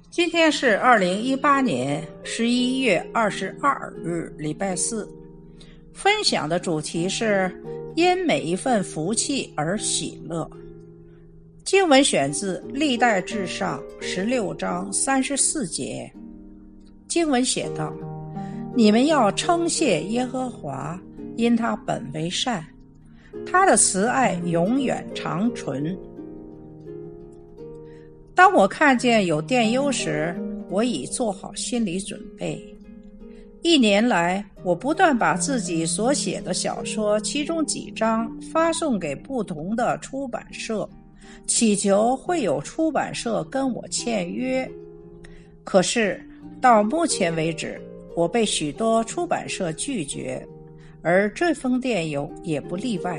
今天是2018年11月22日，礼拜四。分享的主题是因每一份福气而喜乐。经文选自历代志上16章34节。经文写道：你们要称谢耶和华，因他本为善，他的慈爱永远长存。当我看见有电邮时，我已做好心理准备。1年来，我不断把自己所写的小说其中几章发送给不同的出版社，祈求会有出版社跟我签约。可是到目前为止，我被许多出版社拒绝，而这封电邮也不例外。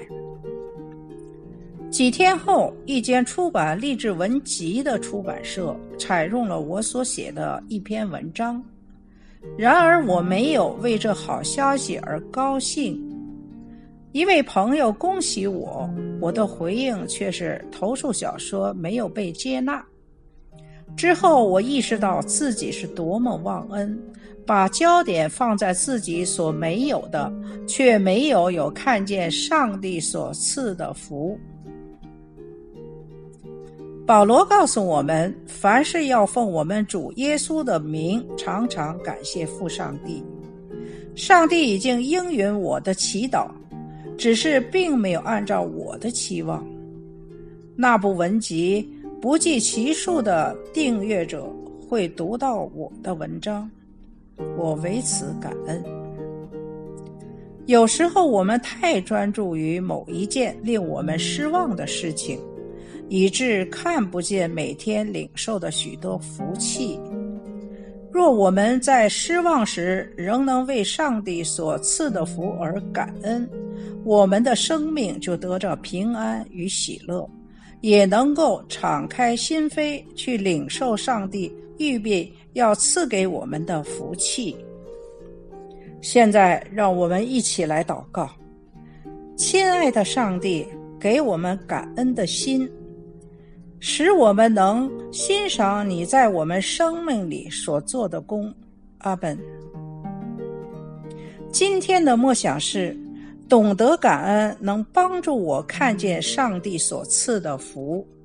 几天后，一间出版励志文集的出版社采用了我所写的一篇文章。然而我没有为这好消息而高兴。一位朋友恭喜我，我的回应却是投诉小说没有被接纳。之后我意识到自己是多么忘恩，把焦点放在自己所没有的，却没有看见上帝所赐的福。保罗告诉我们，凡事要奉我们主耶稣的名，常常感谢父上帝。上帝已经应允我的祈祷，只是并没有按照我的期望。那部文集不计其数的订阅者会读到我的文章，我为此感恩。有时候我们太专注于某一件令我们失望的事情，以致看不见每天领受的许多福气。若我们在失望时仍能为上帝所赐的福而感恩，我们的生命就得着平安与喜乐，也能够敞开心扉去领受上帝预备要赐给我们的福气。现在让我们一起来祷告。亲爱的上帝，给我们感恩的心，使我们能欣赏你在我们生命里所做的工。阿们。今天的默想是，懂得感恩能帮助我看见上帝所赐的福。